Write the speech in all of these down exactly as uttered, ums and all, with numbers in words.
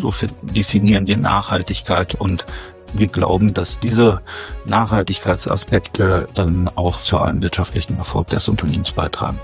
so definieren wir Nachhaltigkeit und wir glauben, dass diese Nachhaltigkeitsaspekte dann auch zu einem wirtschaftlichen Erfolg des Unternehmens beitragen.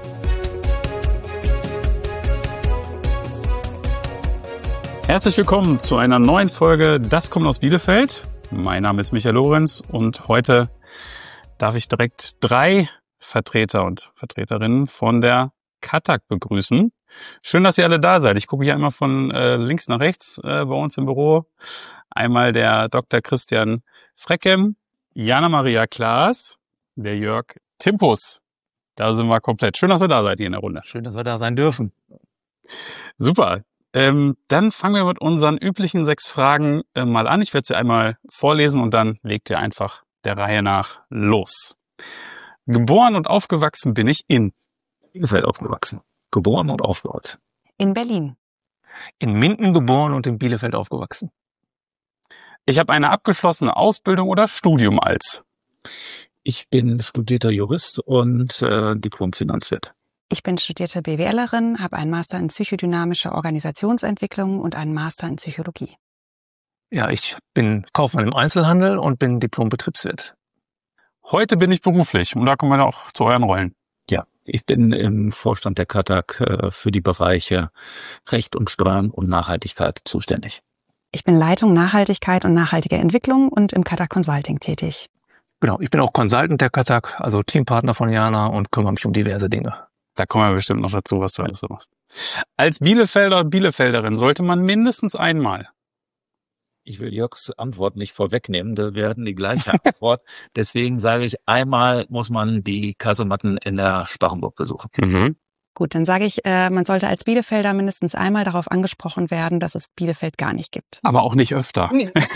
Herzlich willkommen zu einer neuen Folge Das kommt aus Bielefeld. Mein Name ist Michael Lorenz und heute darf ich direkt drei Vertreter und Vertreterinnen von der K A T A G begrüßen. Schön, dass ihr alle da seid. Ich gucke hier einmal von äh, links nach rechts äh, bei uns im Büro. Einmal der Doktor Christian Freckem, Jana Maria Klaas, der Jörg Timpus. Da sind wir komplett. Schön, dass ihr da seid hier in der Runde. Schön, dass wir da sein dürfen. Super. Ähm, dann fangen wir mit unseren üblichen sechs Fragen äh, mal an. Ich werde sie einmal vorlesen und dann legt ihr einfach der Reihe nach los. Geboren und aufgewachsen bin ich in Bielefeld aufgewachsen. Geboren und aufgewachsen. In Berlin. In Minden geboren und in Bielefeld aufgewachsen. Ich habe eine abgeschlossene Ausbildung oder Studium als Ich bin studierter Jurist und äh, Diplom-Finanzwirt. Ich bin studierte BWLerin, habe einen Master in psychodynamische Organisationsentwicklung und einen Master in Psychologie. Ja, ich bin Kaufmann im Einzelhandel und bin Diplom-Betriebswirt. Heute bin ich beruflich und da kommen wir auch zu euren Rollen. Ja, ich bin im Vorstand der K A T A G äh, für die Bereiche Recht und Steuern und Nachhaltigkeit zuständig. Ich bin Leitung Nachhaltigkeit und nachhaltige Entwicklung und im K A T A G Consulting tätig. Genau, ich bin auch Consultant der K A T A G, also Teampartner von Jana und kümmere mich um diverse Dinge. Da kommen wir bestimmt noch dazu, was du alles so machst. Als Bielefelder und Bielefelderin sollte man mindestens einmal. Ich will Jörgs Antwort nicht vorwegnehmen, das werden die gleiche Antwort. Deswegen sage ich, einmal muss man die Kasematten in der Sparrenburg besuchen. Mhm. Gut, dann sage ich, äh, man sollte als Bielefelder mindestens einmal darauf angesprochen werden, dass es Bielefeld gar nicht gibt. Aber auch nicht öfter.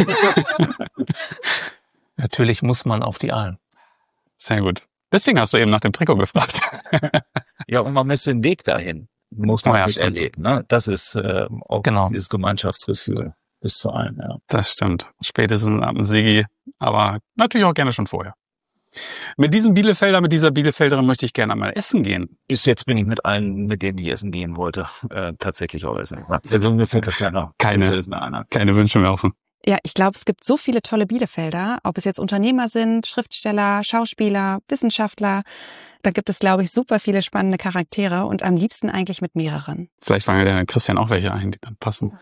Natürlich muss man auf die Aalen. Sehr gut. Deswegen hast du eben nach dem Trikot gefragt. Ja, und man muss den Weg dahin, muss man Oh ja, miterleben. Ne? Das ist äh, auch Genau. dieses Gemeinschaftsgefühl bis zu allen. Ja. Das stimmt. Spätestens am Sigi, aber natürlich auch gerne schon vorher. Mit diesem Bielefelder, mit dieser Bielefelderin möchte ich gerne einmal essen gehen. Bis jetzt bin ich mit allen, mit denen ich essen gehen wollte, äh, tatsächlich auch essen. Mir fällt das keiner. Keine, Das ist mir einer. keine Wünsche mehr offen. Ja, ich glaube, es gibt so viele tolle Bielefelder, ob es jetzt Unternehmer sind, Schriftsteller, Schauspieler, Wissenschaftler. Da gibt es, glaube ich, super viele spannende Charaktere und am liebsten eigentlich mit mehreren. Vielleicht fangen der Christian auch welche ein, die dann passen.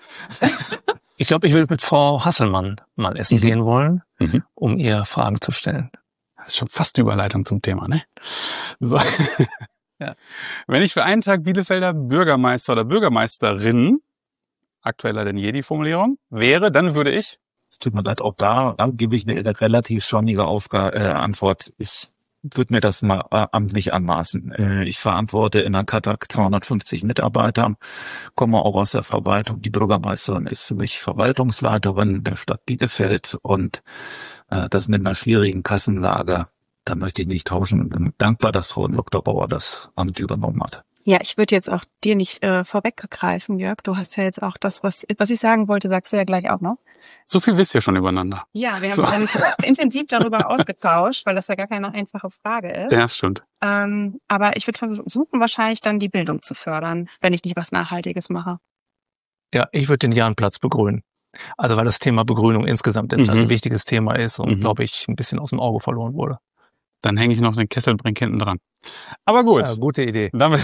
Ich glaube, ich will mit Frau Hasselmann mal essen Mhm. gehen wollen, Mhm. um ihr Fragen zu stellen. Das ist schon fast eine Überleitung zum Thema, ne? So. Ja. Wenn ich für einen Tag Bielefelder Bürgermeister oder Bürgermeisterin, aktueller denn je die Formulierung, wäre, dann würde ich Es tut mir leid, auch da, da gebe ich eine relativ schwammige Aufgabe, äh, Antwort. Ich würde mir das mal äh, amtlich anmaßen. Äh, ich verantworte in der K A T A G zweihundertfünfzig Mitarbeiter, komme auch aus der Verwaltung. Die Bürgermeisterin ist für mich Verwaltungsleiterin der Stadt Bielefeld und äh, das mit einer schwierigen Kassenlage, da möchte ich nicht tauschen und bin dankbar, dass Frau Doktor Bauer das Amt übernommen hat. Ja, ich würde jetzt auch dir nicht äh, vorweggreifen, Jörg. Du hast ja jetzt auch das, was was ich sagen wollte, sagst du ja gleich auch noch. So viel wisst ihr schon übereinander. Ja, wir So. haben uns intensiv darüber ausgetauscht, weil das ja gar keine einfache Frage ist. Ja, stimmt. Ähm, aber ich würde versuchen, wahrscheinlich dann die Bildung zu fördern, wenn ich nicht was Nachhaltiges mache. Ja, ich würde den Jahnplatz begrünen. Also weil das Thema Begrünung insgesamt Mhm. ein wichtiges Thema ist und, Mhm. glaube ich, ein bisschen aus dem Auge verloren wurde. Dann hänge ich noch den Kesselbrink hinten dran. Aber gut. Ja, gute Idee. Damit,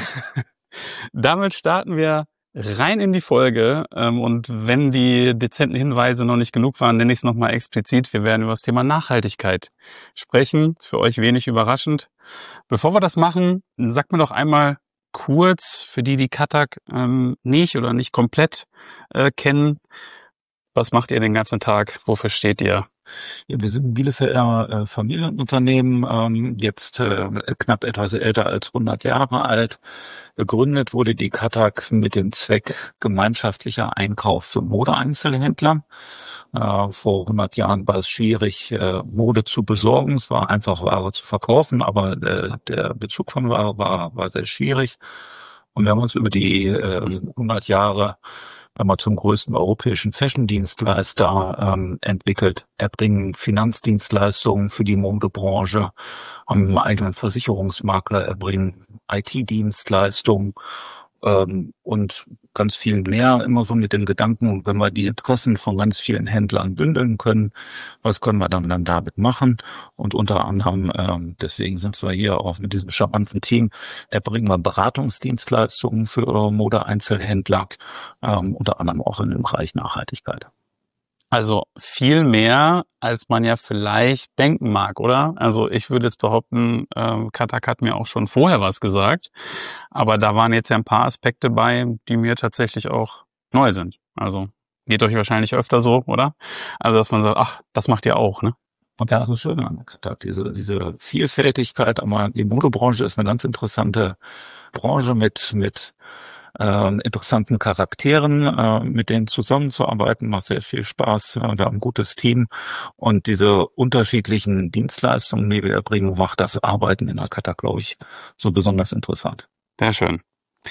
damit starten wir rein in die Folge. Ähm, und wenn die dezenten Hinweise noch nicht genug waren, nenne ich es nochmal explizit. Wir werden über das Thema Nachhaltigkeit sprechen. Ist für euch wenig überraschend. Bevor wir das machen, sagt mir doch einmal kurz, für die, die K A T A G ähm, nicht oder nicht komplett äh, kennen, was macht ihr den ganzen Tag? Wofür steht ihr? Ja, wir sind ein Bielefelder äh, Familienunternehmen, ähm, jetzt äh, knapp etwas älter als hundert Jahre alt. Gegründet wurde die K A T A G mit dem Zweck gemeinschaftlicher Einkauf für Modeeinzelhändler. Äh, vor hundert Jahren war es schwierig, äh, Mode zu besorgen. Es war einfach, Ware zu verkaufen, aber äh, der Bezug von Ware war, war sehr schwierig. Und wir haben uns über die äh, hundert Jahre einmal zum größten europäischen Fashion-Dienstleister ähm, entwickelt, erbringen Finanzdienstleistungen für die Modebranche, haben einen eigenen Versicherungsmakler, erbringen I T-Dienstleistungen ähm, und ganz viel mehr, immer so mit dem Gedanken, wenn wir die Interessen von ganz vielen Händlern bündeln können, was können wir dann, dann damit machen? Und unter anderem, ähm, deswegen sind wir hier auch mit diesem charmanten Team, erbringen wir Beratungsdienstleistungen für Mode-Einzelhändler, ähm, unter anderem auch in dem Bereich Nachhaltigkeit. Also viel mehr, als man ja vielleicht denken mag, oder? Also ich würde jetzt behaupten, ähm, Katak hat mir auch schon vorher was gesagt, aber da waren jetzt ja ein paar Aspekte bei, die mir tatsächlich auch neu sind. Also geht euch wahrscheinlich öfter so, oder? Also dass man sagt, ach, das macht ihr auch, ne? Und das ist schön an Katak, diese, diese Vielfältigkeit, aber die Modebranche ist eine ganz interessante Branche mit, mit Äh, interessanten Charakteren, äh, mit denen zusammenzuarbeiten, macht sehr viel Spaß. Wir haben ein gutes Team und diese unterschiedlichen Dienstleistungen, die wir erbringen, macht das Arbeiten in der Katak, glaube ich, so besonders interessant. Sehr schön.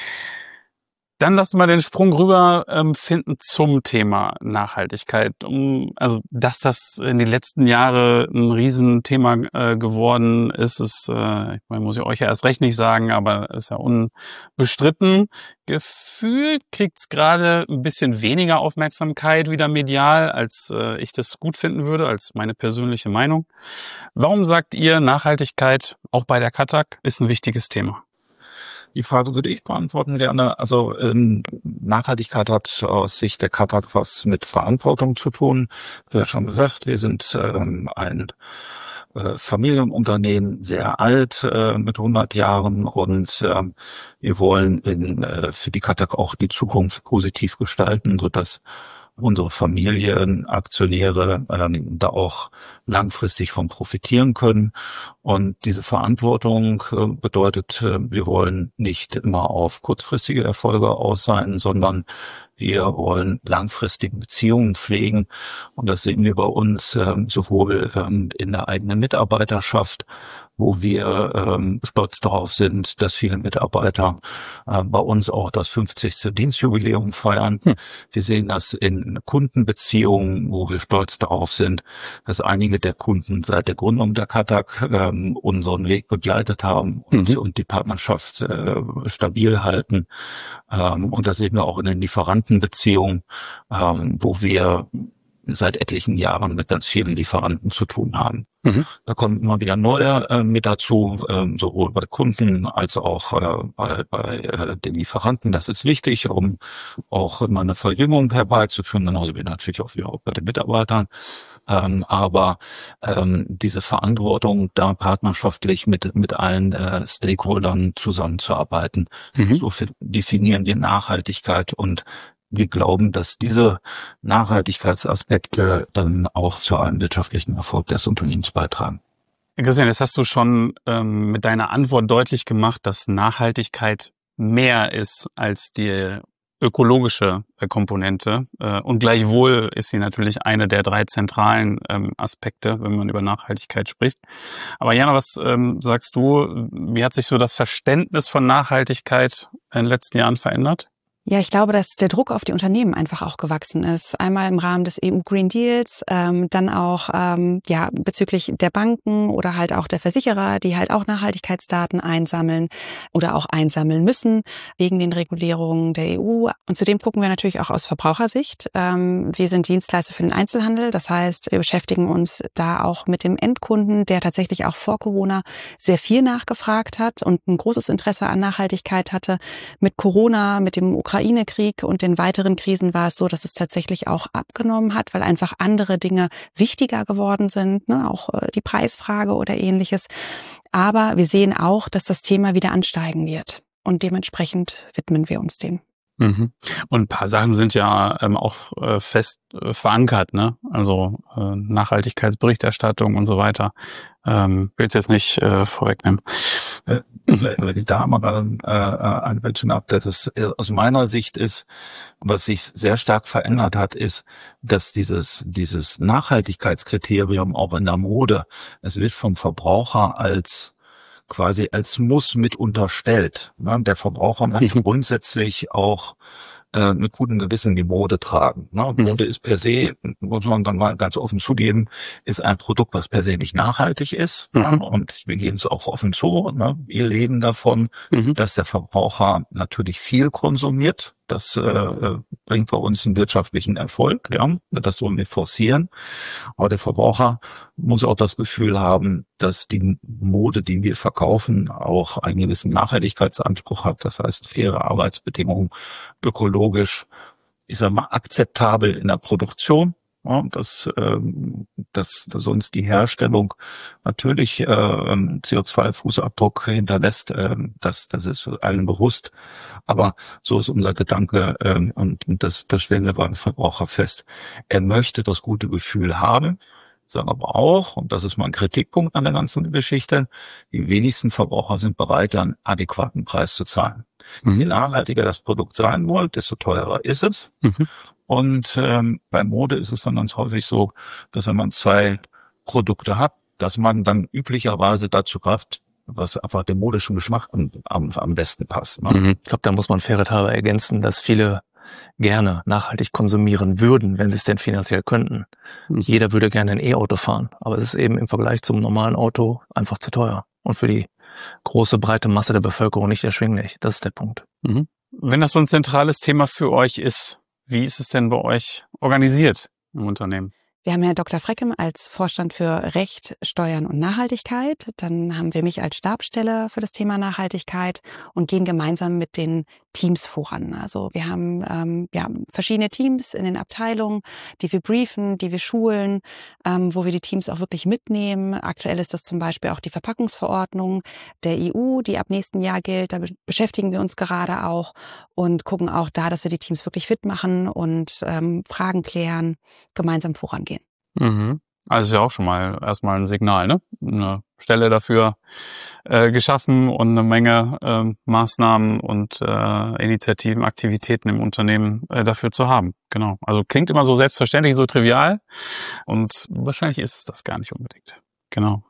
Dann lassen wir den Sprung rüber ähm, finden zum Thema Nachhaltigkeit. Um, also, dass das in den letzten Jahren ein Riesenthema äh, geworden ist, ist, äh, ich meine, muss ich euch ja erst recht nicht sagen, aber ist ja unbestritten. Gefühlt kriegt's gerade ein bisschen weniger Aufmerksamkeit wieder medial, als äh, ich das gut finden würde, als meine persönliche Meinung. Warum sagt ihr, Nachhaltigkeit auch bei der Katak ist ein wichtiges Thema? Die Frage würde ich beantworten gerne. Also ähm, Nachhaltigkeit hat aus Sicht der Katak was mit Verantwortung zu tun. Wie schon gesagt, wir sind ähm, ein äh, Familienunternehmen, sehr alt, äh, mit hundert Jahren, und ähm, wir wollen in, äh, für die Katak auch die Zukunft positiv gestalten, sodass unsere Familienaktionäre ähm, da auch langfristig von profitieren können. Und diese Verantwortung äh, bedeutet, äh, wir wollen nicht immer auf kurzfristige Erfolge aus sein, sondern wir wollen langfristige Beziehungen pflegen. Und das sehen wir bei uns äh, sowohl ähm, in der eigenen Mitarbeiterschaft, wo wir ähm, stolz darauf sind, dass viele Mitarbeiter äh, bei uns auch das fünfzigste Dienstjubiläum feiern. Hm. Wir sehen das in Kundenbeziehungen, wo wir stolz darauf sind, dass einige der Kunden seit der Gründung der Katak ähm, unseren Weg begleitet haben und, mhm. und die Partnerschaft äh, stabil halten. Ähm, und das sehen wir auch in den Lieferantenbeziehungen, ähm, wo wir seit etlichen Jahren mit ganz vielen Lieferanten zu tun haben. Mhm. Da kommen immer wieder neue äh, mit dazu, äh, sowohl bei Kunden als auch äh, bei, bei äh, den Lieferanten. Das ist wichtig, um auch immer eine Verjüngung herbeizuführen, genauso wie natürlich auch, auch bei den Mitarbeitern. Ähm, aber ähm, diese Verantwortung, da partnerschaftlich mit mit allen äh, Stakeholdern zusammenzuarbeiten, mhm. so definieren wir Nachhaltigkeit, und wir glauben, dass diese Nachhaltigkeitsaspekte dann auch zu einem wirtschaftlichen Erfolg des Unternehmens beitragen. Christian, jetzt hast du schon ähm, mit deiner Antwort deutlich gemacht, dass Nachhaltigkeit mehr ist als die ökologische äh, Komponente. Äh, und gleichwohl ist sie natürlich eine der drei zentralen ähm, Aspekte, wenn man über Nachhaltigkeit spricht. Aber Jana, was ähm, sagst du, wie hat sich so das Verständnis von Nachhaltigkeit in den letzten Jahren verändert? Ja, ich glaube, dass der Druck auf die Unternehmen einfach auch gewachsen ist. Einmal im Rahmen des E U Green Deals, ähm, dann auch ähm, ja bezüglich der Banken oder halt auch der Versicherer, die halt auch Nachhaltigkeitsdaten einsammeln oder auch einsammeln müssen wegen den Regulierungen der E U. Und zudem gucken wir natürlich auch aus Verbrauchersicht. Ähm, wir sind Dienstleister für den Einzelhandel. Das heißt, wir beschäftigen uns da auch mit dem Endkunden, der tatsächlich auch vor Corona sehr viel nachgefragt hat und ein großes Interesse an Nachhaltigkeit hatte. Mit Corona, mit dem Ukraine Ukraine-Krieg und den weiteren Krisen war es so, dass es tatsächlich auch abgenommen hat, weil einfach andere Dinge wichtiger geworden sind, ne? Auch äh, die Preisfrage oder ähnliches. Aber wir sehen auch, dass das Thema wieder ansteigen wird, und dementsprechend widmen wir uns dem. Mhm. Und ein paar Sachen sind ja ähm, auch äh, fest äh, verankert, ne? Also äh, Nachhaltigkeitsberichterstattung und so weiter. Ähm, will jetzt nicht äh, vorwegnehmen. Äh, wenn ich da mal äh, einwenden ab, dass es aus meiner Sicht ist, was sich sehr stark verändert hat, ist, dass dieses dieses Nachhaltigkeitskriterium auch in der Mode, es wird vom Verbraucher als quasi als Muss mit unterstellt. Der Verbraucher möchte grundsätzlich auch äh, mit gutem Gewissen die Mode tragen. Ne? Mhm. Mode ist per se, muss man dann mal ganz offen zugeben, ist ein Produkt, was per se nicht nachhaltig ist. Mhm. Ne? Und wir geben es auch offen zu. Ne? Wir leben davon, Mhm. dass der Verbraucher natürlich viel konsumiert. Das äh, bringt bei uns einen wirtschaftlichen Erfolg. Ja? Das wollen wir forcieren. Aber der Verbraucher muss auch das Gefühl haben, dass die Mode, die wir verkaufen, auch einen gewissen Nachhaltigkeitsanspruch hat. Das heißt, faire Arbeitsbedingungen, ökologisch, ich sag mal, akzeptabel in der Produktion. Ja, dass, ähm, dass, dass uns die Herstellung natürlich äh, C O zwei Fußabdruck hinterlässt, äh, das, das ist allen bewusst. Aber so ist unser Gedanke ähm, und, und das, das stellen wir beim Verbraucher fest. Er möchte das gute Gefühl haben, sagen aber auch, und das ist mal ein Kritikpunkt an der ganzen Geschichte, die wenigsten Verbraucher sind bereit, einen adäquaten Preis zu zahlen. Je nachhaltiger das Produkt sein soll, desto teurer ist es. Mhm. Und ähm, bei Mode ist es dann ganz häufig so, dass wenn man zwei Produkte hat, dass man dann üblicherweise dazu greift, was einfach dem modischen Geschmack am, am, am besten passt. Ne? Mhm. Ich glaube, da muss man fairerhalber ergänzen, dass viele gerne nachhaltig konsumieren würden, wenn sie es denn finanziell könnten. Mhm. Jeder würde gerne ein E-Auto fahren, aber es ist eben im Vergleich zum normalen Auto einfach zu teuer und für die große, breite Masse der Bevölkerung nicht erschwinglich. Das ist der Punkt. Mhm. Wenn das so ein zentrales Thema für euch ist, wie ist es denn bei euch organisiert im Unternehmen? Wir haben Herrn Doktor Freckem als Vorstand für Recht, Steuern und Nachhaltigkeit. Dann haben wir mich als Stabsstelle für das Thema Nachhaltigkeit und gehen gemeinsam mit den Teams voran. Also wir haben ähm, ja, verschiedene Teams in den Abteilungen, die wir briefen, die wir schulen, ähm, wo wir die Teams auch wirklich mitnehmen. Aktuell ist das zum Beispiel auch die Verpackungsverordnung der E U, die ab nächsten Jahr gilt. Da beschäftigen wir uns gerade auch und gucken auch da, dass wir die Teams wirklich fit machen und ähm, Fragen klären, gemeinsam vorangehen. Mhm. Also ist ja auch schon mal erstmal ein Signal, ne? Eine Stelle dafür äh, geschaffen und eine Menge äh, Maßnahmen und äh, Initiativen, Aktivitäten im Unternehmen äh, dafür zu haben. Genau. Also klingt immer so selbstverständlich, so trivial und wahrscheinlich ist es das gar nicht unbedingt. Genau.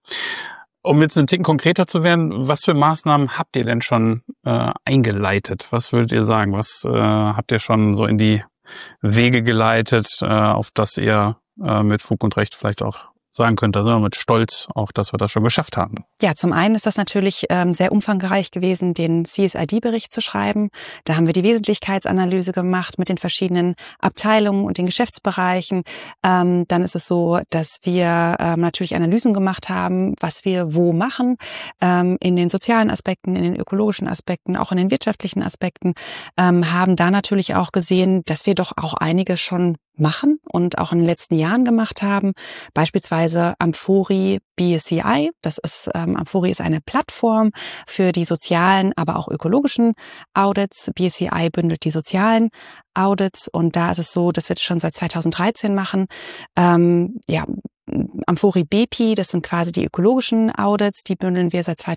Um jetzt einen Ticken konkreter zu werden, was für Maßnahmen habt ihr denn schon äh, eingeleitet? Was würdet ihr sagen? Was äh, habt ihr schon so in die Wege geleitet, äh, auf das ihr äh, mit Fug und Recht vielleicht auch sagen könnt, da sind wir mit Stolz auch, dass wir das schon geschafft haben? Ja, zum einen ist das natürlich ähm, sehr umfangreich gewesen, den C S I D-Bericht zu schreiben. Da haben wir die Wesentlichkeitsanalyse gemacht mit den verschiedenen Abteilungen und den Geschäftsbereichen. Ähm, dann ist es so, dass wir ähm, natürlich Analysen gemacht haben, was wir wo machen, ähm, in den sozialen Aspekten, in den ökologischen Aspekten, auch in den wirtschaftlichen Aspekten, ähm, haben da natürlich auch gesehen, dass wir doch auch einiges schon machen und auch in den letzten Jahren gemacht haben. Beispielsweise Amfori B S C I. Das ist, ähm, Amfori ist eine Plattform für die sozialen, aber auch ökologischen Audits. B S C I bündelt die sozialen Audits und da ist es so, dass wir das schon seit zweitausenddreizehn machen. Ähm, ja, Amfori B P, das sind quasi die ökologischen Audits, die bündeln wir seit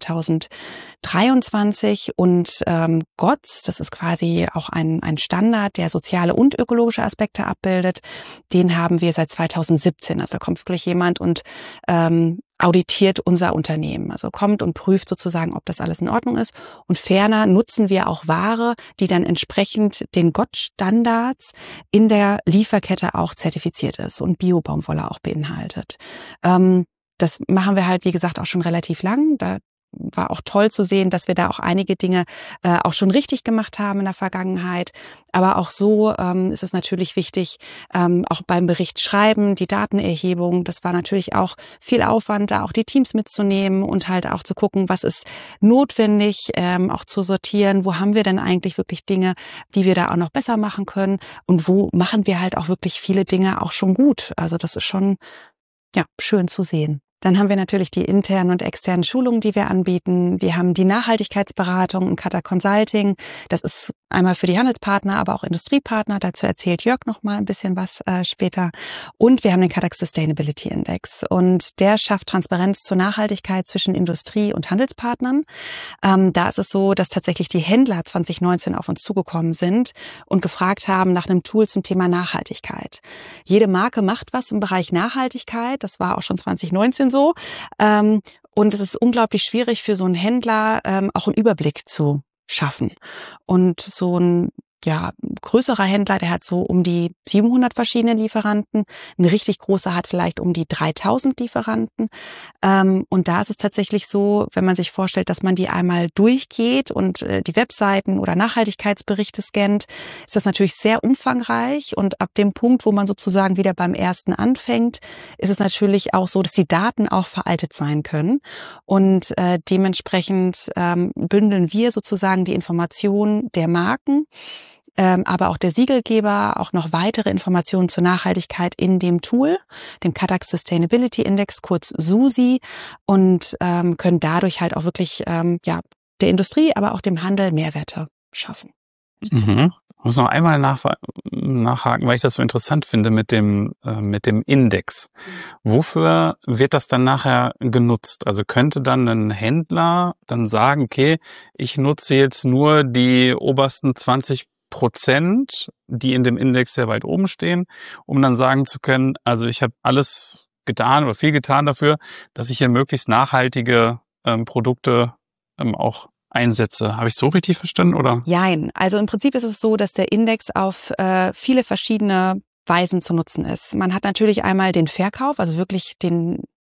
zweitausenddreiundzwanzig und ähm, G O T S, das ist quasi auch ein, ein Standard, der soziale und ökologische Aspekte abbildet, den haben wir seit zweitausendsiebzehn. Also da kommt wirklich jemand und ähm, auditiert unser Unternehmen, also kommt und prüft sozusagen, ob das alles in Ordnung ist. Und ferner nutzen wir auch Ware, die dann entsprechend den G O T S-Standards in der Lieferkette auch zertifiziert ist und Bio-Baumwolle auch beinhaltet. Ähm, das machen wir halt, wie gesagt, auch schon relativ lang. Da war auch toll zu sehen, dass wir da auch einige Dinge äh, auch schon richtig gemacht haben in der Vergangenheit. Aber auch so ähm, ist es natürlich wichtig, ähm, auch beim Bericht schreiben, die Datenerhebung, das war natürlich auch viel Aufwand, da auch die Teams mitzunehmen und halt auch zu gucken, was ist notwendig, ähm, auch zu sortieren, wo haben wir denn eigentlich wirklich Dinge, die wir da auch noch besser machen können und wo machen wir halt auch wirklich viele Dinge auch schon gut. Also das ist schon ja schön zu sehen. Dann haben wir natürlich die internen und externen Schulungen, die wir anbieten. Wir haben die Nachhaltigkeitsberatung im Qatar Consulting. Das ist einmal für die Handelspartner, aber auch Industriepartner. Dazu erzählt Jörg noch mal ein bisschen was äh, später. Und wir haben den Qatar Sustainability Index. Und der schafft Transparenz zur Nachhaltigkeit zwischen Industrie und Handelspartnern. Ähm, da ist es so, dass tatsächlich die Händler zwanzig neunzehn auf uns zugekommen sind und gefragt haben nach einem Tool zum Thema Nachhaltigkeit. Jede Marke macht was im Bereich Nachhaltigkeit. Das war auch schon zwanzig neunzehn so. Ähm, und es ist unglaublich schwierig für so einen Händler, ähm, auch einen Überblick zu schaffen. Und so ein ja, größerer Händler, der hat so um die siebenhundert verschiedene Lieferanten. Ein richtig großer hat vielleicht um die dreitausend Lieferanten. Ähm, und da ist es tatsächlich so, wenn man sich vorstellt, dass man die einmal durchgeht und äh, die Webseiten oder Nachhaltigkeitsberichte scannt, ist das natürlich sehr umfangreich. Und ab dem Punkt, wo man sozusagen wieder beim ersten anfängt, ist es natürlich auch so, dass die Daten auch veraltet sein können. Und äh, dementsprechend ähm, bündeln wir sozusagen die Informationen der Marken, Ähm, aber auch der Siegelgeber, auch noch weitere Informationen zur Nachhaltigkeit in dem Tool, dem Katak Sustainability Index, kurz SUSI, und ähm, können dadurch halt auch wirklich ähm, ja der Industrie, aber auch dem Handel Mehrwerte schaffen. Mhm. Ich muss noch einmal nach, nachhaken, weil ich das so interessant finde mit dem äh, mit dem Index. Wofür wird das dann nachher genutzt? Also könnte dann ein Händler dann sagen, okay, ich nutze jetzt nur die obersten zwanzig Prozent, die in dem Index sehr weit oben stehen, um dann sagen zu können, also ich habe alles getan oder viel getan dafür, dass ich hier möglichst nachhaltige ähm, Produkte ähm, auch einsetze. Habe ich so richtig verstanden, oder? Jein. Also im Prinzip ist es so, dass der Index auf äh, viele verschiedene Weisen zu nutzen ist. Man hat natürlich einmal den Verkauf, also wirklich den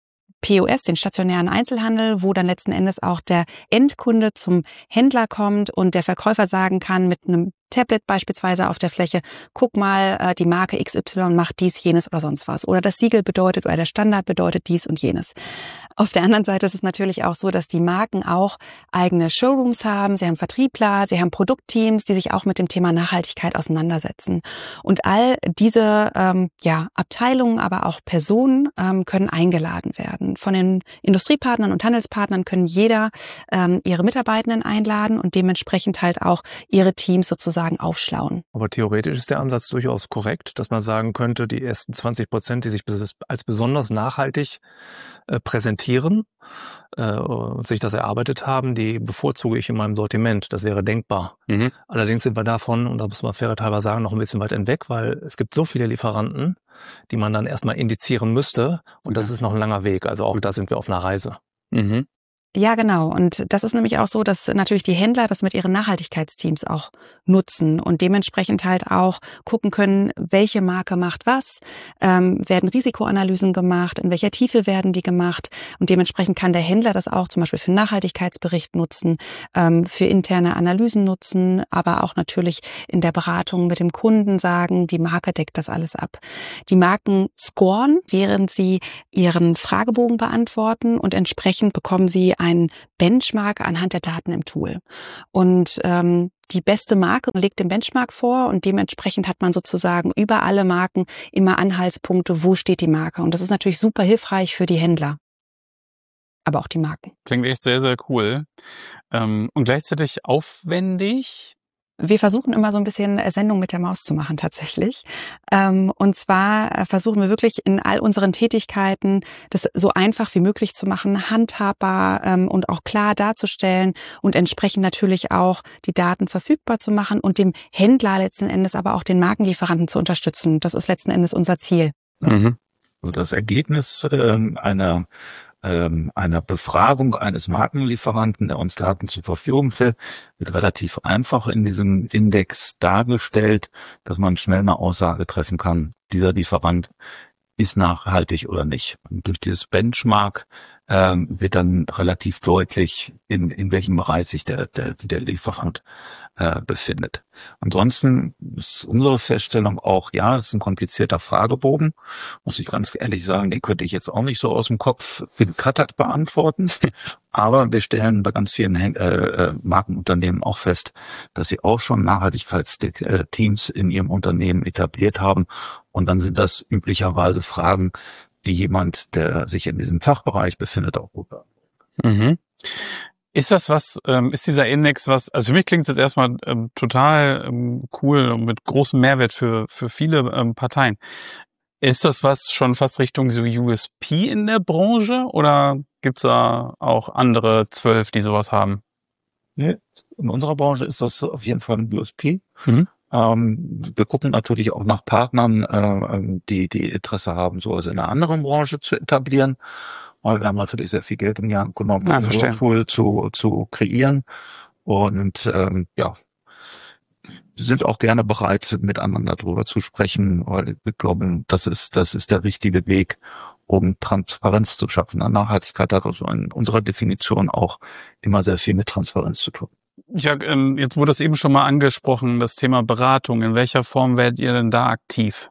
P O S, den stationären Einzelhandel, wo dann letzten Endes auch der Endkunde zum Händler kommt und der Verkäufer sagen kann mit einem Tablet beispielsweise auf der Fläche, guck mal, äh, die Marke X Y macht dies, jenes oder sonst was. Oder das Siegel bedeutet oder der Standard bedeutet dies und jenes. Auf der anderen Seite ist es natürlich auch so, dass die Marken auch eigene Showrooms haben, sie haben Vertriebler, sie haben Produktteams, die sich auch mit dem Thema Nachhaltigkeit auseinandersetzen. Und all diese ähm, ja, Abteilungen, aber auch Personen ähm, können eingeladen werden. Von den Industriepartnern und Handelspartnern können jeder ähm, ihre Mitarbeitenden einladen und dementsprechend halt auch ihre Teams sozusagen aufschlauen. Aber theoretisch ist der Ansatz durchaus korrekt, dass man sagen könnte, die ersten zwanzig Prozent, die sich als besonders nachhaltig äh, präsentieren äh, und sich das erarbeitet haben, die bevorzuge ich in meinem Sortiment. Das wäre denkbar. Mhm. Allerdings sind wir davon, und da muss man fairerweise sagen, noch ein bisschen weit entweg, weil es gibt so viele Lieferanten, die man dann erstmal indizieren müsste, und ja. Das ist noch ein langer Weg. Also auch da sind wir auf einer Reise. Mhm. Ja, genau. Und das ist nämlich auch so, dass natürlich die Händler das mit ihren Nachhaltigkeitsteams auch nutzen und dementsprechend halt auch gucken können, welche Marke macht was, ähm, werden Risikoanalysen gemacht, in welcher Tiefe werden die gemacht, und dementsprechend kann der Händler das auch zum Beispiel für einen Nachhaltigkeitsbericht nutzen, ähm, für interne Analysen nutzen, aber auch natürlich in der Beratung mit dem Kunden sagen, die Marke deckt das alles ab. Die Marken scoren, während sie ihren Fragebogen beantworten, und entsprechend bekommen sie einen Benchmark anhand der Daten im Tool. Und ähm, die beste Marke legt den Benchmark vor, und dementsprechend hat man sozusagen über alle Marken immer Anhaltspunkte, wo steht die Marke. Und das ist natürlich super hilfreich für die Händler, aber auch die Marken. Klingt echt sehr, sehr cool. Ähm, und gleichzeitig aufwendig. Wir versuchen immer so ein bisschen Sendung mit der Maus zu machen tatsächlich. Und zwar versuchen wir wirklich in all unseren Tätigkeiten das so einfach wie möglich zu machen, handhabbar und auch klar darzustellen und entsprechend natürlich auch die Daten verfügbar zu machen und dem Händler letzten Endes aber auch den Markenlieferanten zu unterstützen. Das ist letzten Endes unser Ziel. Mhm. Das Ergebnis ähm, einer einer Befragung eines Markenlieferanten, der uns Daten zur Verfügung stellt, wird relativ einfach in diesem Index dargestellt, dass man schnell eine Aussage treffen kann, dieser Lieferant ist nachhaltig oder nicht. Und durch dieses Benchmark ähm, wird dann relativ deutlich, in, in welchem Bereich sich der, der, der Lieferant äh, befindet. Ansonsten ist unsere Feststellung auch, ja, es ist ein komplizierter Fragebogen, muss ich ganz ehrlich sagen, den könnte ich jetzt auch nicht so aus dem Kopf mit Katak beantworten, aber wir stellen bei ganz vielen äh, Markenunternehmen auch fest, dass sie auch schon Nachhaltigkeitsteams in ihrem Unternehmen etabliert haben, und dann sind das üblicherweise Fragen, die jemand, der sich in diesem Fachbereich befindet, auch gut beantwortet. Mhm. Ist das was, ähm, ist dieser Index was, also für mich klingt es jetzt erstmal ähm, total ähm, cool und mit großem Mehrwert für für viele ähm, Parteien. Ist das was schon fast Richtung so U S P in der Branche, oder gibt's da auch andere zwölf, die sowas haben? Nee, in unserer Branche ist das auf jeden Fall ein U S P. Mhm. Ähm, wir gucken natürlich auch nach Partnern, äh, die die Interesse haben, sowas in einer anderen Branche zu etablieren. Weil wir haben natürlich sehr viel Geld im Jahr genommen, um so ein Tool zu, zu kreieren. Und ähm, ja, Wir sind auch gerne bereit, miteinander darüber zu sprechen, weil wir glauben, das ist, das ist der richtige Weg, um Transparenz zu schaffen. Nachhaltigkeit hat also in unserer Definition auch immer sehr viel mit Transparenz zu tun. Ja, ähm, jetzt wurde es eben schon mal angesprochen, das Thema Beratung. In welcher Form werdet ihr denn da aktiv?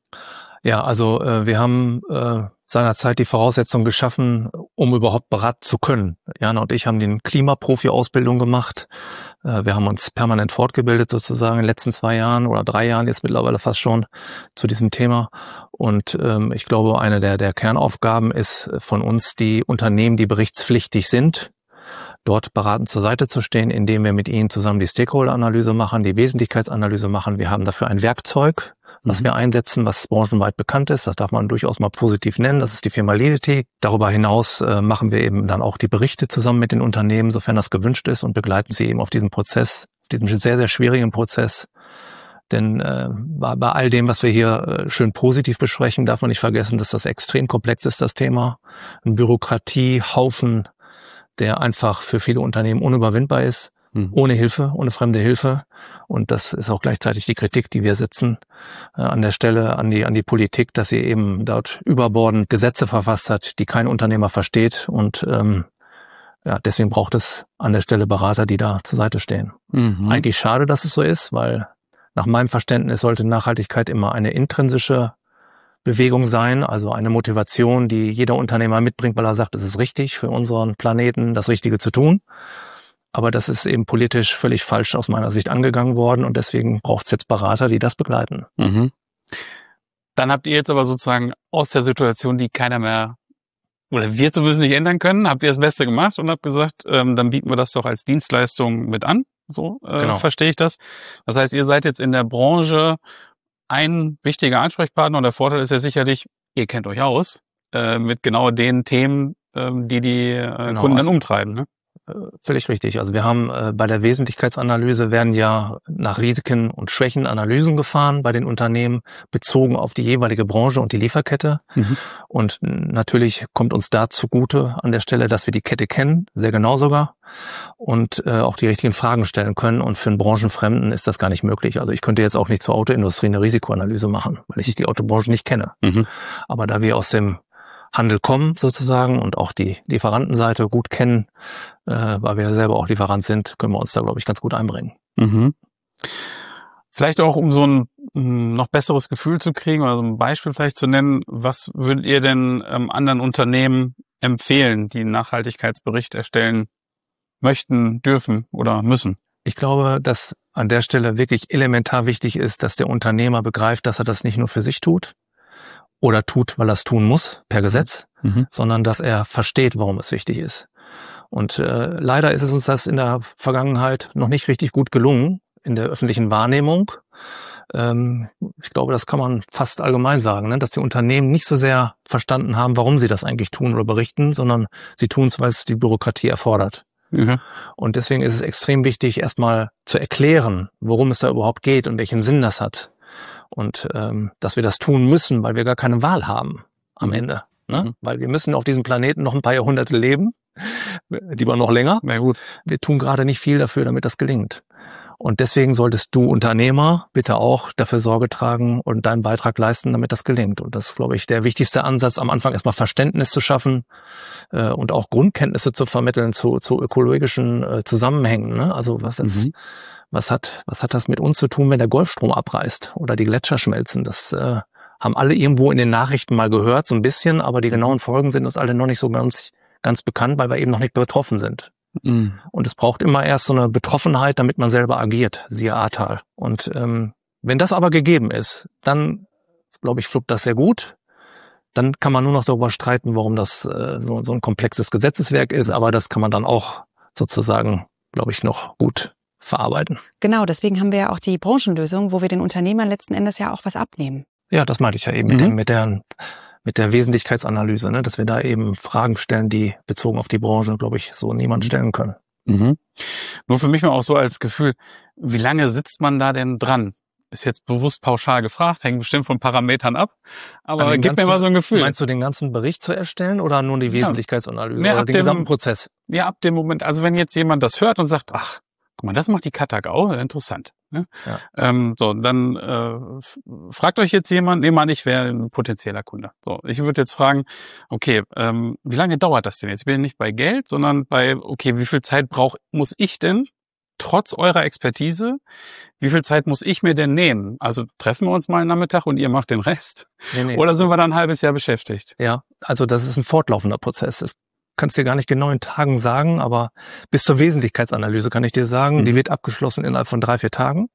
Ja, also äh, wir haben äh, seinerzeit die Voraussetzungen geschaffen, um überhaupt beraten zu können. Jana und ich haben die Klimaprofi-Ausbildung gemacht. Äh, wir haben uns permanent fortgebildet sozusagen in den letzten zwei Jahren oder drei Jahren jetzt mittlerweile fast schon zu diesem Thema. Und ähm, ich glaube, eine der, der Kernaufgaben ist von uns, die Unternehmen, die berichtspflichtig sind, dort beratend zur Seite zu stehen, indem wir mit ihnen zusammen die Stakeholder-Analyse machen, die Wesentlichkeitsanalyse machen. Wir haben dafür ein Werkzeug, was wir einsetzen, was branchenweit bekannt ist. Das darf man durchaus mal positiv nennen. Das ist die Firma Ledity. Darüber hinaus äh, machen wir eben dann auch die Berichte zusammen mit den Unternehmen, sofern das gewünscht ist, und begleiten sie eben auf diesem Prozess, auf diesem sehr, sehr schwierigen Prozess. Denn äh, bei, bei all dem, was wir hier äh, schön positiv besprechen, darf man nicht vergessen, dass das extrem komplex ist, das Thema. Ein Bürokratiehaufen, der einfach für viele Unternehmen unüberwindbar ist. Ohne Hilfe, ohne fremde Hilfe. Und das ist auch gleichzeitig die Kritik, die wir setzen äh, an der Stelle an die an die Politik, dass sie eben dort überbordend Gesetze verfasst hat, die kein Unternehmer versteht. Und ähm, ja, deswegen braucht es an der Stelle Berater, die da zur Seite stehen. Mhm. Eigentlich schade, dass es so ist, weil nach meinem Verständnis sollte Nachhaltigkeit immer eine intrinsische Bewegung sein, also eine Motivation, die jeder Unternehmer mitbringt, weil er sagt, es ist richtig für unseren Planeten, das Richtige zu tun. Aber das ist eben politisch völlig falsch aus meiner Sicht angegangen worden, und deswegen braucht es jetzt Berater, die das begleiten. Mhm. Dann habt ihr jetzt aber sozusagen aus der Situation, die keiner mehr oder wir zumindest nicht ändern können, habt ihr das Beste gemacht und habt gesagt, ähm, dann bieten wir das doch als Dienstleistung mit an. So äh, genau. Verstehe ich das. Das heißt, ihr seid jetzt in der Branche ein wichtiger Ansprechpartner, und der Vorteil ist ja sicherlich, ihr kennt euch aus äh, mit genau den Themen, äh, die die äh, genau, Kunden dann also umtreiben, ne? Völlig richtig. Also wir haben äh, bei der Wesentlichkeitsanalyse werden ja nach Risiken und Schwächen Analysen gefahren bei den Unternehmen, bezogen auf die jeweilige Branche und die Lieferkette. Mhm. Und natürlich kommt uns da zugute an der Stelle, dass wir die Kette kennen, sehr genau sogar, und äh, auch die richtigen Fragen stellen können. Und für einen Branchenfremden ist das gar nicht möglich. Also ich könnte jetzt auch nicht zur Autoindustrie eine Risikoanalyse machen, weil ich die Autobranche nicht kenne. Mhm. Aber da wir aus dem Handel kommen sozusagen und auch die Lieferantenseite gut kennen, äh, weil wir selber auch Lieferant sind, können wir uns da, glaube ich, ganz gut einbringen. Mhm. Vielleicht auch, um so ein noch besseres Gefühl zu kriegen oder so ein Beispiel vielleicht zu nennen, was würdet ihr denn ähm, anderen Unternehmen empfehlen, die einen Nachhaltigkeitsbericht erstellen möchten, dürfen oder müssen? Ich glaube, dass an der Stelle wirklich elementar wichtig ist, dass der Unternehmer begreift, dass er das nicht nur für sich tut oder tut, weil er es tun muss, per Gesetz, mhm. sondern dass er versteht, warum es wichtig ist. Und äh, leider ist es uns das in der Vergangenheit noch nicht richtig gut gelungen, in der öffentlichen Wahrnehmung. Ähm, ich glaube, das kann man fast allgemein sagen, ne? Dass die Unternehmen nicht so sehr verstanden haben, warum sie das eigentlich tun oder berichten, sondern sie tun es, weil es die Bürokratie erfordert. Mhm. Und deswegen ist es extrem wichtig, erstmal zu erklären, worum es da überhaupt geht und welchen Sinn das hat. Und ähm, dass wir das tun müssen, weil wir gar keine Wahl haben am mhm. Ende. Ne? Mhm. Weil wir müssen auf diesem Planeten noch ein paar Jahrhunderte leben, lieber noch länger. Na gut. Wir tun gerade nicht viel dafür, damit das gelingt. Und deswegen solltest du Unternehmer bitte auch dafür Sorge tragen und deinen Beitrag leisten, damit das gelingt. Und das ist, glaube ich, der wichtigste Ansatz, am Anfang erstmal Verständnis zu schaffen äh, und auch Grundkenntnisse zu vermitteln zu, zu ökologischen äh, Zusammenhängen. Ne? Also was ist... Mhm. Was hat, was hat das mit uns zu tun, wenn der Golfstrom abreißt oder die Gletscher schmelzen? Das äh, haben alle irgendwo in den Nachrichten mal gehört, so ein bisschen, aber die genauen Folgen sind uns alle noch nicht so ganz, ganz bekannt, weil wir eben noch nicht betroffen sind. Mhm. Und es braucht immer erst so eine Betroffenheit, damit man selber agiert, siehe Ahrtal. Und ähm, wenn das aber gegeben ist, dann, glaube ich, fluppt das sehr gut. Dann kann man nur noch darüber streiten, warum das äh, so, so ein komplexes Gesetzeswerk ist, aber das kann man dann auch sozusagen, glaube ich, noch gut verarbeiten. Genau, deswegen haben wir ja auch die Branchenlösung, wo wir den Unternehmern letzten Endes ja auch was abnehmen. Ja, das meinte ich ja eben mhm. mit, der, mit, der, mit der Wesentlichkeitsanalyse, ne? Dass wir da eben Fragen stellen, die bezogen auf die Branche, glaube ich, so niemand stellen können. Mhm. Nur für mich mal auch so als Gefühl, wie lange sitzt man da denn dran? Ist jetzt bewusst pauschal gefragt, hängt bestimmt von Parametern ab, aber gib ganzen, mir mal so ein Gefühl. Meinst du den ganzen Bericht zu erstellen oder nur die Wesentlichkeitsanalyse ja, oder den dem, gesamten Prozess? Ja, ab dem Moment, also wenn jetzt jemand das hört und sagt, ach, Guck mal, das macht die Katak auch, interessant. Ne? Ja. Ähm, so, dann äh, fragt euch jetzt jemand, nehmen wir an, ich wäre ein potenzieller Kunde. So, ich würde jetzt fragen, okay, ähm, wie lange dauert das denn jetzt? Ich bin nicht bei Geld, sondern bei, okay, wie viel Zeit brauche muss ich denn, trotz eurer Expertise, wie viel Zeit muss ich mir denn nehmen? Also treffen wir uns mal einen Nachmittag und ihr macht den Rest? Nee, nee. Oder sind wir dann ein halbes Jahr beschäftigt? Ja, also das ist ein fortlaufender Prozess. Das kannst dir gar nicht genau in Tagen sagen, aber bis zur Wesentlichkeitsanalyse kann ich dir sagen, Mhm. die wird abgeschlossen innerhalb von drei, vier Tagen.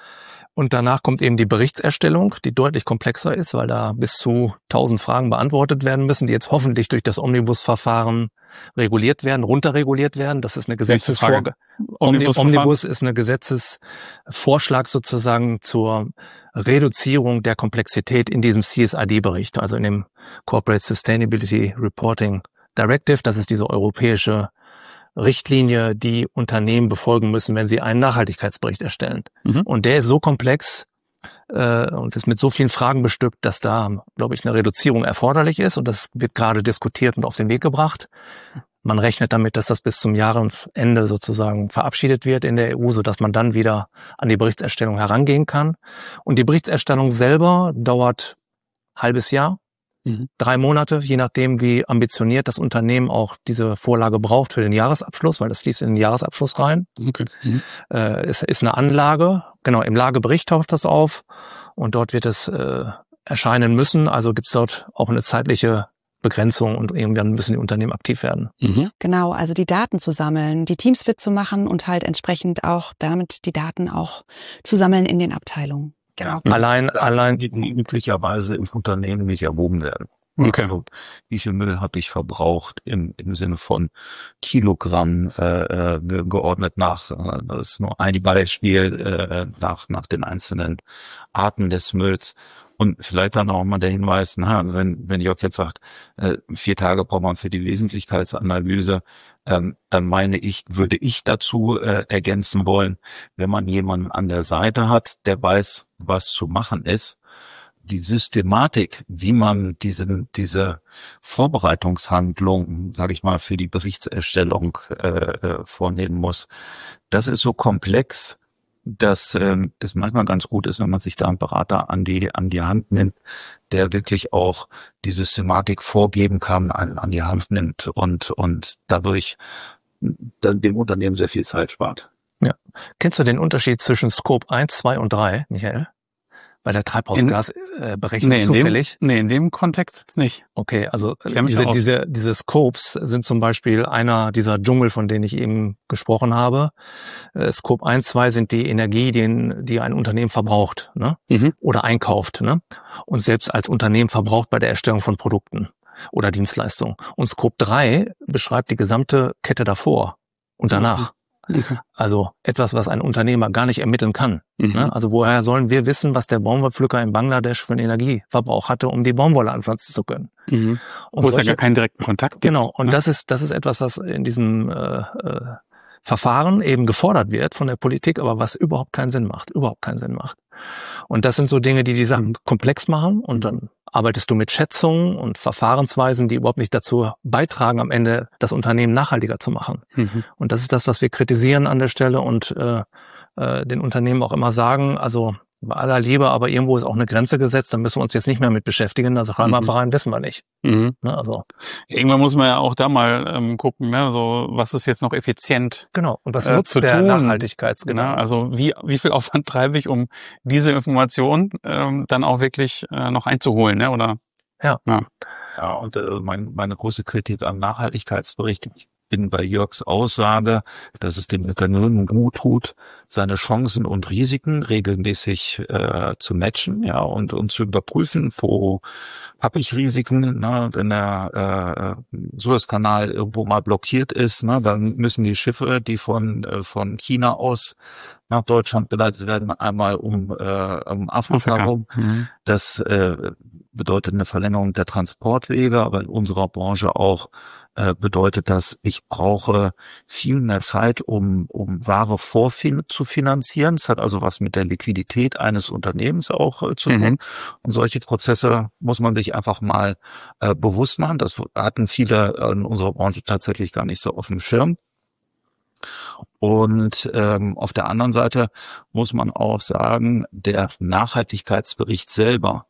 Und danach kommt eben die Berichtserstellung, die deutlich komplexer ist, weil da bis zu tausend Fragen beantwortet werden müssen, die jetzt hoffentlich durch das Omnibus-Verfahren reguliert werden, runterreguliert werden. Das ist eine Gesetzesvorgabe. Omnibus, Omnibus ist eine Gesetzesvorschlag sozusagen zur Reduzierung der Komplexität in diesem C S R D-Bericht, also in dem Corporate Sustainability Reporting Directive. Das ist diese europäische Richtlinie, die Unternehmen befolgen müssen, wenn sie einen Nachhaltigkeitsbericht erstellen. Mhm. Und der ist so komplex äh, und ist mit so vielen Fragen bestückt, dass da, glaube ich, eine Reduzierung erforderlich ist. Und das wird gerade diskutiert und auf den Weg gebracht. Man rechnet damit, dass das bis zum Jahresende sozusagen verabschiedet wird in der E U, sodass man dann wieder an die Berichtserstellung herangehen kann. Und die Berichtserstellung selber dauert ein halbes Jahr. Mhm. Drei Monate, je nachdem, wie ambitioniert das Unternehmen auch diese Vorlage braucht für den Jahresabschluss, weil das fließt in den Jahresabschluss rein. Okay. Mhm. Äh, es ist eine Anlage, genau, im Lagebericht taucht das auf und dort wird es äh, erscheinen müssen. Also gibt es dort auch eine zeitliche Begrenzung und irgendwann müssen die Unternehmen aktiv werden. Mhm. Genau, also die Daten zu sammeln, die Teams fit zu machen und halt entsprechend auch damit die Daten auch zu sammeln in den Abteilungen. Genau. Mhm. Allein, allein, Die, die üblicherweise im Unternehmen nicht erhoben werden. Okay. Also, wie viel Müll habe ich verbraucht im, im Sinne von Kilogramm äh, äh, ge- geordnet nach, äh, das ist nur ein Beispiel, äh, nach, nach den einzelnen Arten des Mülls. Und vielleicht dann auch mal der Hinweis, na, wenn, wenn Jörg jetzt sagt, äh, vier Tage braucht man für die Wesentlichkeitsanalyse, ähm, dann meine ich, würde ich dazu äh, ergänzen wollen, wenn man jemanden an der Seite hat, der weiß, was zu machen ist, die Systematik, wie man diese, diese Vorbereitungshandlung, sage ich mal, für die Berichtserstellung äh, äh, vornehmen muss, das ist so komplex, dass ähm, es manchmal ganz gut ist, wenn man sich da einen Berater an die an die Hand nimmt, der wirklich auch die Systematik vorgeben kann, an, an die Hand nimmt und und dadurch dann dem Unternehmen sehr viel Zeit spart. ja. Kennst du den Unterschied zwischen Scope eins, zwei und drei, Michael? Bei der Treibhausgasberechnung Nee, in zufällig? dem, nee, in dem Kontext jetzt nicht. Okay, also Klär mich diese, auf. diese, diese Scopes sind zum Beispiel einer dieser Dschungel, von denen ich eben gesprochen habe. Äh, Scope eins, zwei sind die Energie, den, die ein Unternehmen verbraucht, ne? Mhm. Oder einkauft, ne? Und selbst als Unternehmen verbraucht bei der Erstellung von Produkten oder Dienstleistungen. Und Scope drei beschreibt die gesamte Kette davor und danach. Okay. Also etwas, was ein Unternehmer gar nicht ermitteln kann. Mhm. Ne? Also woher sollen wir wissen, was der Baumwollpflücker in Bangladesch für einen Energieverbrauch hatte, um die Baumwolle anpflanzen zu können? Mhm. Und Wo es ja solche- gar keinen direkten Kontakt gibt. Genau, und ne? das ist das ist etwas, was in diesem äh, äh, Verfahren eben gefordert wird von der Politik, aber was überhaupt keinen Sinn macht, überhaupt keinen Sinn macht. Und das sind so Dinge, die die Sachen Mhm. komplex machen und dann arbeitest du mit Schätzungen und Verfahrensweisen, die überhaupt nicht dazu beitragen, am Ende das Unternehmen nachhaltiger zu machen. Mhm. Und das ist das, was wir kritisieren an der Stelle und äh, äh, den Unternehmen auch immer sagen, also bei aller Liebe, aber irgendwo ist auch eine Grenze gesetzt, da müssen wir uns jetzt nicht mehr mit beschäftigen, also schreiben wir Mhm. einfach rein, wissen wir nicht. Mhm. Ne? Also Irgendwann muss man ja auch da mal ähm, gucken, ne, so was ist jetzt noch effizient. genau. Und was Äh, nutzt zu der tun, Nachhaltigkeitsgedanke? Ne? Also wie wie viel Aufwand treibe ich, um diese Information ähm, dann auch wirklich äh, noch einzuholen, ne? Oder Ja. ja. Ja, und äh, mein, meine große Kritik am Nachhaltigkeitsbericht, ich bin bei Jörgs Aussage, dass es dem Unternehmen gut tut, seine Chancen und Risiken regelmäßig äh, zu matchen, ja, und, und zu überprüfen, wo habe ich Risiken, ne, wenn der äh, Suezkanal irgendwo mal blockiert ist, ne, dann müssen die Schiffe, die von äh, von China aus nach Deutschland geleitet werden, einmal um, äh, um Afrika Afrika. herum. Mhm. Das äh, bedeutet eine Verlängerung der Transportwege, aber in unserer Branche auch äh, bedeutet das, ich brauche viel mehr Zeit, um um Ware vorzufinanzieren. Es hat also was mit der Liquidität eines Unternehmens auch äh, zu tun. Mhm. Und solche Prozesse muss man sich einfach mal äh, bewusst machen. Das hatten viele in unserer Branche tatsächlich gar nicht so auf dem Schirm. Und ähm, auf der anderen Seite muss man auch sagen, der Nachhaltigkeitsbericht selber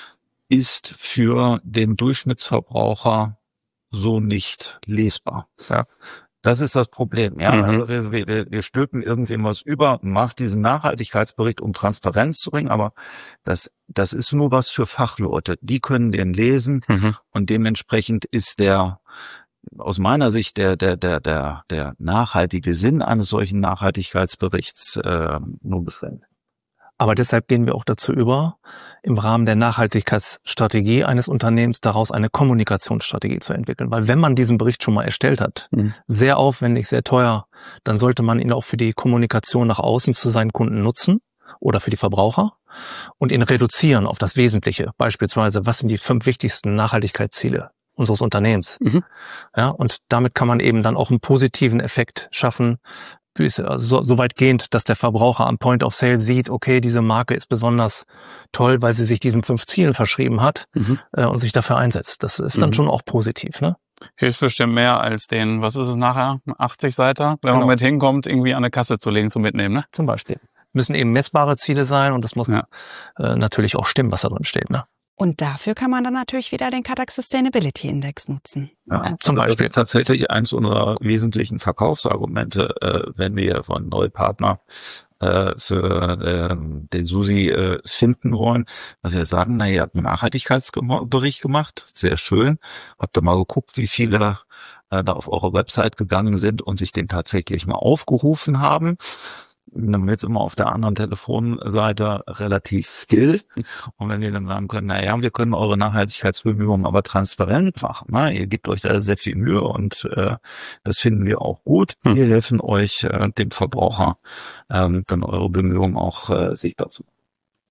ist für den Durchschnittsverbraucher so nicht lesbar. Ja. Das ist das Problem. Ja, Mhm. also wir, wir, wir stülpen irgendwem was über, macht diesen Nachhaltigkeitsbericht, um Transparenz zu bringen, aber das, das ist nur was für Fachleute. Die können den lesen Mhm. und dementsprechend ist der, aus meiner Sicht, der, der, der, der, der nachhaltige Sinn eines solchen Nachhaltigkeitsberichts äh, nur beschränkt. Aber deshalb gehen wir auch dazu über, im Rahmen der Nachhaltigkeitsstrategie eines Unternehmens daraus eine Kommunikationsstrategie zu entwickeln. Weil wenn man diesen Bericht schon mal erstellt hat, Mhm. sehr aufwendig, sehr teuer, dann sollte man ihn auch für die Kommunikation nach außen zu seinen Kunden nutzen oder für die Verbraucher und ihn reduzieren auf das Wesentliche. Beispielsweise, was sind die fünf wichtigsten Nachhaltigkeitsziele unseres Unternehmens? Mhm. Ja, und damit kann man eben dann auch einen positiven Effekt schaffen, also so, so weitgehend, dass der Verbraucher am Point of Sale sieht, okay, diese Marke ist besonders toll, weil sie sich diesen fünf Zielen verschrieben hat Mhm. äh, und sich dafür einsetzt. Das ist dann Mhm. schon auch positiv, ne? Hilft bestimmt mehr als den, was ist es nachher, achtzig Seiter, wenn man Genau. mit hinkommt, irgendwie an eine Kasse zu legen, zum Mitnehmen, ne? Zum Beispiel. Es müssen eben messbare Ziele sein und das muss Ja. äh, natürlich auch stimmen, was da drin steht, ne? Und dafür kann man dann natürlich wieder den Katak Sustainability Index nutzen. Ja, Zum das Beispiel. ist tatsächlich eins unserer wesentlichen Verkaufsargumente, äh, wenn wir von neue Partner äh, für äh, den Susi äh, finden wollen, dass wir sagen, na, ihr habt einen Nachhaltigkeitsbericht gemacht, sehr schön. Habt ihr mal geguckt, wie viele äh, da auf eure Website gegangen sind und sich den tatsächlich mal aufgerufen haben? Dann wird es immer auf der anderen Telefonseite relativ still. Und wenn wir dann sagen können, na ja, wir können eure Nachhaltigkeitsbemühungen aber transparent machen. Ne? Ihr gebt euch da sehr viel Mühe und äh, das finden wir auch gut. Hm. Wir helfen euch, äh, dem Verbraucher, ähm, dann eure Bemühungen auch äh, sichtbar zu machen.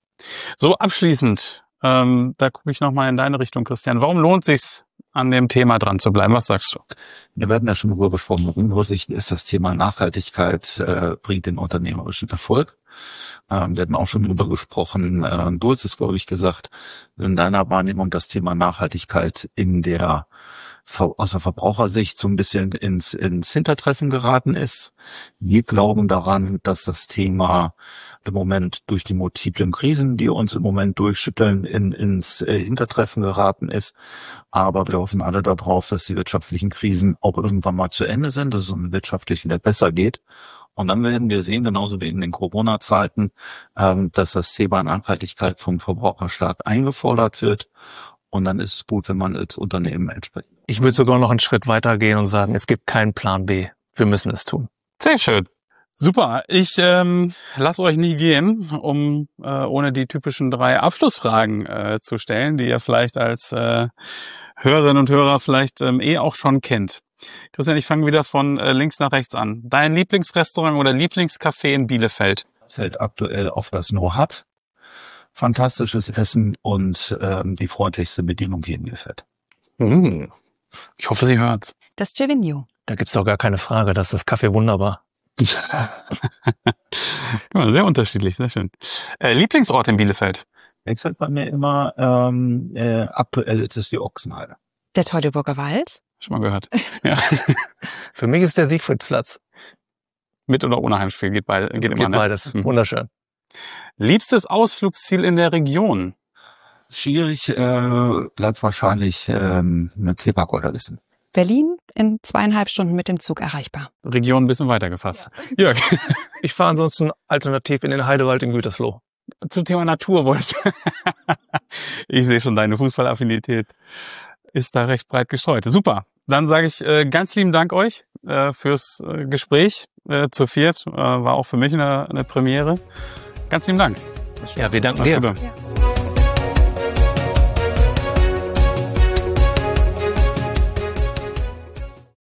So, abschließend, ähm, da gucke ich nochmal in deine Richtung, Christian. Warum lohnt sich's, an dem Thema dran zu bleiben? Was sagst du? Wir werden ja schon darüber gesprochen. In unserer Sicht ist das Thema Nachhaltigkeit, äh, bringt den unternehmerischen Erfolg. Ähm, wir hatten auch schon darüber gesprochen. Äh, du hast es, glaube ich, gesagt, in deiner Wahrnehmung das Thema Nachhaltigkeit in der aus der Verbrauchersicht so ein bisschen ins, ins Hintertreffen geraten ist. Wir glauben daran, dass das Thema im Moment durch die multiplen Krisen, die uns im Moment durchschütteln, in, ins äh, Hintertreffen geraten ist. Aber wir hoffen alle darauf, dass die wirtschaftlichen Krisen auch irgendwann mal zu Ende sind, dass es um wirtschaftlich wieder besser geht. Und dann werden wir sehen, genauso wie in den Corona-Zeiten, ähm, dass das Thema Nachhaltigkeit vom Verbraucher stark eingefordert wird. Und dann ist es gut, wenn man als Unternehmen entsprechend. Ich würde sogar noch einen Schritt weiter gehen und sagen, es gibt keinen Plan B. Wir müssen es tun. Sehr schön. Super. Ich ähm, lasse euch nie gehen, um äh, ohne die typischen drei Abschlussfragen äh, zu stellen, die ihr vielleicht als äh, Hörerinnen und Hörer vielleicht ähm, eh auch schon kennt. Christian, ich fange wieder von äh, links nach rechts an. Dein Lieblingsrestaurant oder Lieblingscafé in Bielefeld? Fällt aktuell auf das No-Hut. Fantastisches Essen und ähm, die freundlichste Bedienung hier in Bielefeld. Mm. Ich hoffe, sie hört's. Das Gervinho. Da gibt's doch gar keine Frage, das ist das Kaffee wunderbar. Ja, sehr unterschiedlich, sehr schön. Äh, Lieblingsort in Bielefeld? Wechselt bei mir immer, ähm, äh, aktuell ist es die Ochsenheide. Der Teutoburger Wald. Schon mal gehört. Ja. Für mich ist der Siegfriedsplatz. Mit oder ohne Heimspiel geht, beid, geht, Geht immer, ne? beides. Mhm. Wunderschön. Liebstes Ausflugsziel in der Region? Schwierig, äh, bleibt wahrscheinlich ähm, eine Klebergolderlissen. Berlin in zweieinhalb Stunden mit dem Zug erreichbar. Region ein bisschen weiter gefasst. Jörg, Ich fahre ansonsten alternativ in den Heidewald in Gütersloh. zum Thema Natur wolltest du. Ich sehe schon, deine Fußballaffinität ist da recht breit gestreut. Super. Dann sage ich äh, ganz lieben Dank euch äh, fürs äh, Gespräch äh, zu viert. Äh, war auch für mich eine, eine Premiere. Ganz lieben Dank. Ja, wir danken Mach's dir. gut.